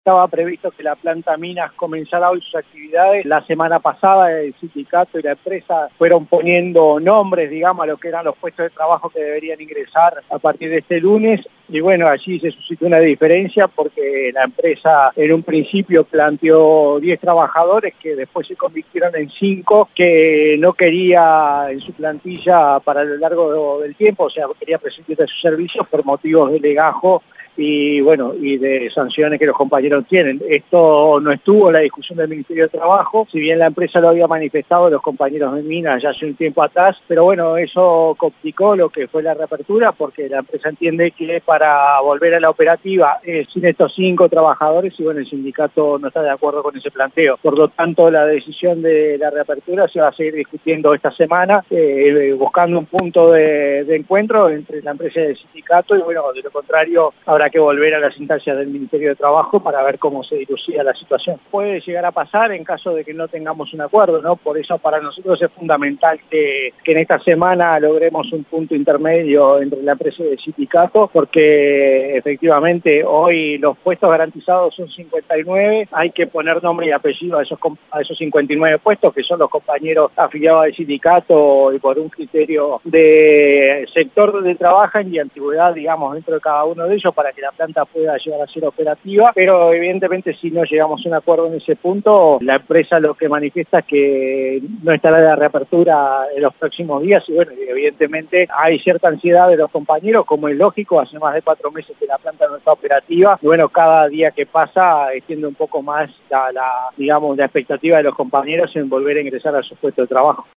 Estaba previsto que la planta Minas comenzara hoy sus actividades. La semana pasada el sindicato y la empresa fueron poniendo nombres, digamos, a lo que eran los puestos de trabajo que deberían ingresar a partir de este lunes. Y bueno, allí se suscitó una diferencia porque la empresa en un principio planteó 10 trabajadores que después se convirtieron en 5 que no quería en su plantilla para lo largo del tiempo, o sea, quería prescindir de sus servicios por motivos de legajo y bueno, y de sanciones que los compañeros tienen. Esto no estuvo en la discusión del Ministerio de Trabajo, si bien la empresa lo había manifestado los compañeros de Minas ya hace un tiempo atrás, pero bueno, eso complicó lo que fue la reapertura porque la empresa entiende que para volver a la operativa sin estos 5 trabajadores y bueno, el sindicato no está de acuerdo con ese planteo. Por lo tanto, la decisión de la reapertura se va a seguir discutiendo esta semana, buscando un punto de encuentro entre la empresa y el sindicato y bueno, de lo contrario habrá que volver a las instancias del Ministerio de Trabajo para ver cómo se dilucida la situación. Puede llegar a pasar en caso de que no tengamos un acuerdo, ¿no? Por eso para nosotros es fundamental que en esta semana logremos un punto intermedio entre la empresa y el sindicato, porque efectivamente hoy los puestos garantizados son 59, hay que poner nombre y apellido a esos 59 puestos, que son los compañeros afiliados al sindicato y por un criterio de sector donde trabajan y antigüedad, digamos, dentro de cada uno de ellos, para que la planta pueda llegar a ser operativa, pero evidentemente si no llegamos a un acuerdo en ese punto, la empresa lo que manifiesta es que no estará de la reapertura en los próximos días y bueno, evidentemente hay cierta ansiedad de los compañeros, como es lógico, hace más de 4 meses que la planta no está operativa y bueno, cada día que pasa extiende un poco más digamos, la expectativa de los compañeros en volver a ingresar a su puesto de trabajo.